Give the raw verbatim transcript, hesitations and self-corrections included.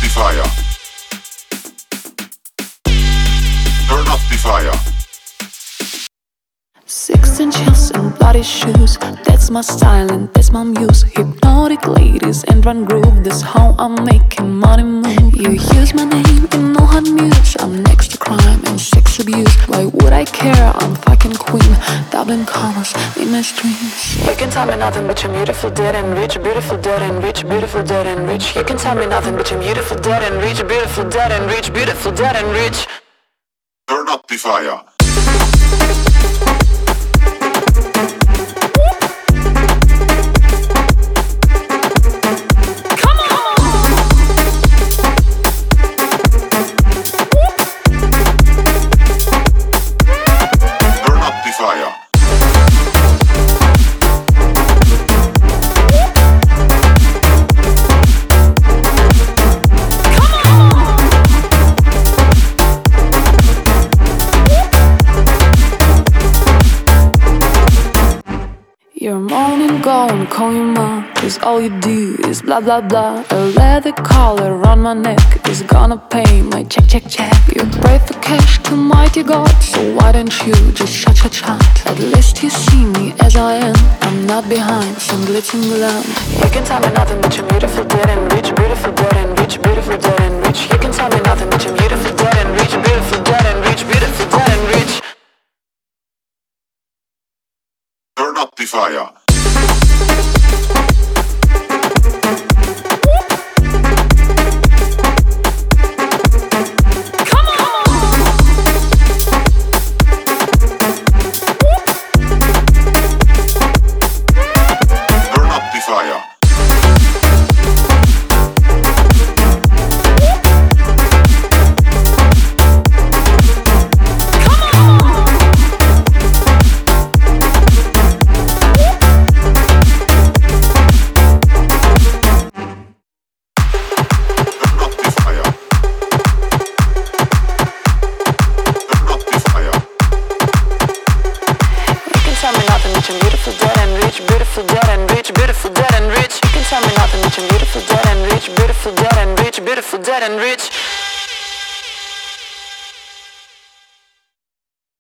the fire. Turn up the fire. Sixteen heels and bloody shoes, that's my style and that's my muse. Hypnotic ladies and run groove, that's how I'm making money move. You use my name in no hot news, I'm next to crime and sex abuse. Why would I care? I'm fucking queen, Dublin colors in my streams. You can tell me nothing but you're beautiful, dead and rich, beautiful, dead and rich, beautiful, dead and rich. You can tell me nothing but you're beautiful, dead and rich, beautiful, dead and rich, beautiful, dead and rich. Turn up the fire. You're moaning, going, call your mom, cause all you do is blah blah blah. A leather collar around my neck is gonna pay my check check check. You pray for cash to mighty God, so why don't you just shut shut shut? At least you see me as I am, I'm not behind some glitz and glam. You can tell me nothing but you're beautiful, dead and rich, beautiful, dead and rich, beautiful, dead and rich. You can tell me nothing but you're beautiful, dead and rich, beautiful, dead and rich, beautiful, dead and rich. Turn up the fire. I'm beautiful, dead and rich, beautiful, dead and rich, beautiful, dead and rich. You can tell me nothing, but I'm beautiful, dead and rich, beautiful, dead and rich, beautiful, dead and rich.